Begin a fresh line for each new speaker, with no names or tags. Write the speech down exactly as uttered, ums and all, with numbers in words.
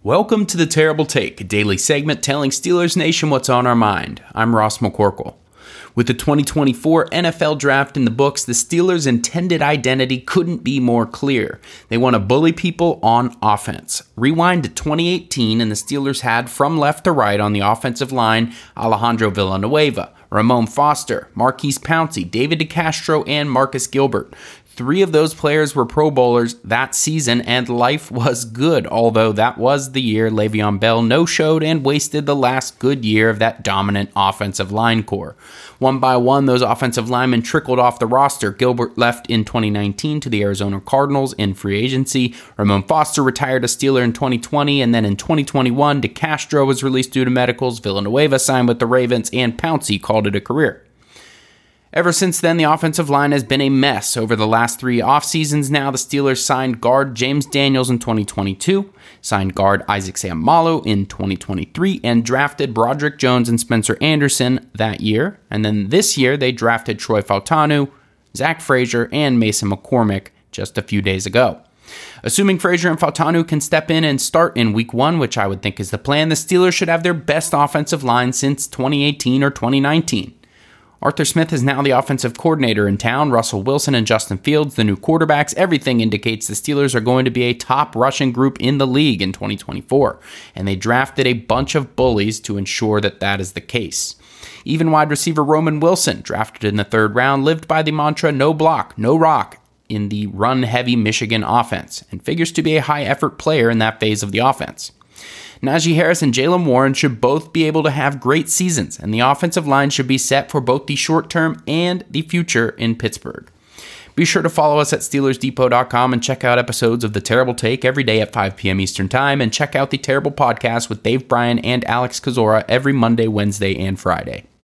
Welcome to The Terrible Take, a daily segment telling Steelers Nation what's on our mind. I'm Ross McCorkle. With the twenty twenty-four N F L Draft in the books, the Steelers' intended identity couldn't be more clear. They want to bully people on offense. Rewind to twenty eighteen, and the Steelers had, from left to right on the offensive line, Alejandro Villanueva, Ramon Foster, Maurkice Pouncey, David DeCastro, and Marcus Gilbert. Three of those players were Pro Bowlers that season, and life was good, although that was the year Le'Veon Bell no-showed and wasted the last good year of that dominant offensive line core. One by one, those offensive linemen trickled off the roster. Gilbert left in twenty nineteen to the Arizona Cardinals in free agency. Ramon Foster retired a Steeler in twenty twenty, and then in twenty twenty-one, DeCastro was released due to medicals, Villanueva signed with the Ravens, and Pouncey called it a career. Ever since then, the offensive line has been a mess. Over the last three off seasons now, the Steelers signed guard James Daniels in twenty twenty-two, signed guard Isaac Seumalo in twenty twenty-three, and drafted Broderick Jones and Spencer Anderson that year. And then this year, they drafted Troy Fautanu, Zach Frazier, and Mason McCormick just a few days ago. Assuming Frazier and Fautanu can step in and start in week one, which I would think is the plan, the Steelers should have their best offensive line since twenty eighteen or twenty nineteen. Arthur Smith is now the offensive coordinator in town. Russell Wilson and Justin Fields, the new quarterbacks. Everything indicates the Steelers are going to be a top rushing group in the league in twenty twenty-four, and they drafted a bunch of bullies to ensure that that is the case. Even wide receiver Roman Wilson, drafted in the third round, lived by the mantra no block, no rock in the run-heavy Michigan offense, and figures to be a high-effort player in that phase of the offense. Najee Harris and Jaylen Warren should both be able to have great seasons, and the offensive line should be set for both the short term and the future in Pittsburgh. Be sure to follow us at Steelers Depot dot com and check out episodes of The Terrible Take every day at five p.m. Eastern Time, and check out The Terrible Podcast with Dave Bryan and Alex Kozora every Monday, Wednesday, and Friday.